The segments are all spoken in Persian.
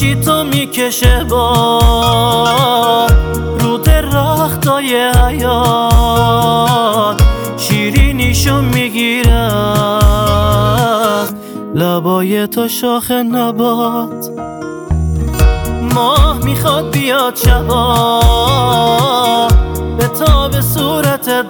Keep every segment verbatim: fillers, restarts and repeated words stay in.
باشی تو میکشه با رو درختای حیات، شیرینیشو میگیره لبای تو شاخ نبات. ماه میخواد بیاد شبا به تاب صورتت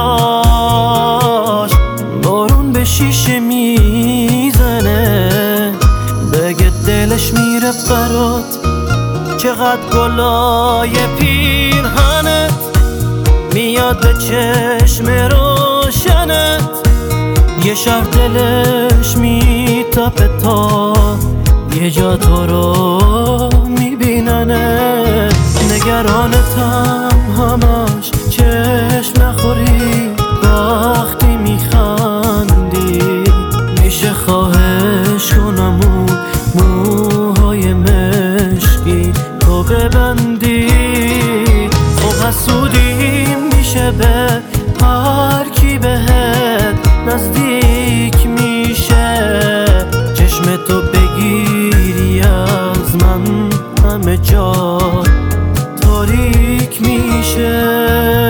براش، بارون به شیشه میزنه بگه دلش میره برات. چقدر گلای پیرهنت میاد به چشم روشنت، یه شب دلش میتپه تا یه جا تو رو میبیننه. نگرانتم همش چشم نخوری وقتی میخندی، میشه خواهش کنم اون موهای مشکی تو ببندی. خب حسودیم میشه به هر کی بهت نزدیک میشه، چشم تو بگیری از من همه جا تاریک میشه.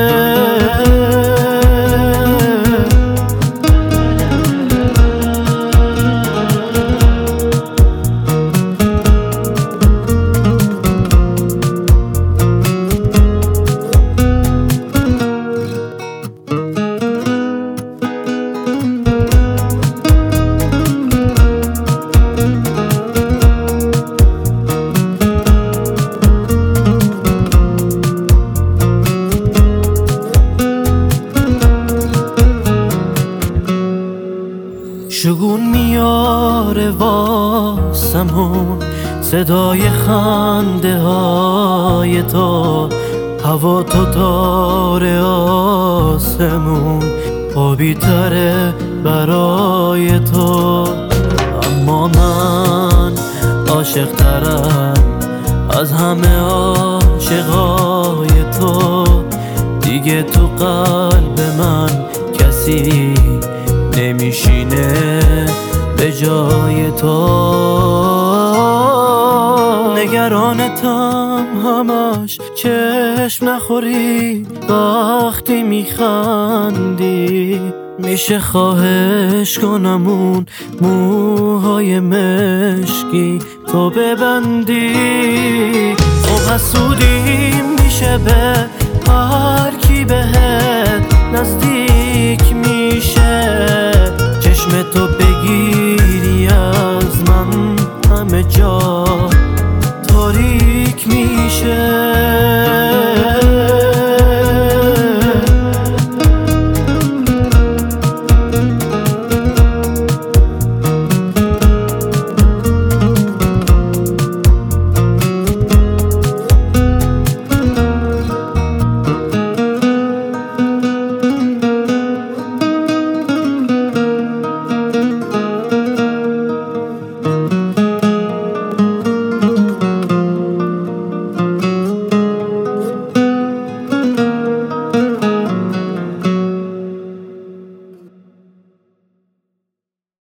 شگون میاره واسمون صدای خنده های تو، هوا تو داره آسمون آبی تره برای تو. اما من عاشق ترم از همه عاشقای تو، دیگه تو قلب من کسی نمیشینه به جای تو. نگرانتم همش چشم نخوری وقتی میخندی، میشه خواهش کنم اون موهای مشکی تو ببندی. خب حسودیم میشه به هر کی بهت نزدیک میشه، چشم تو بگیری از من همه جا تاریک میشه.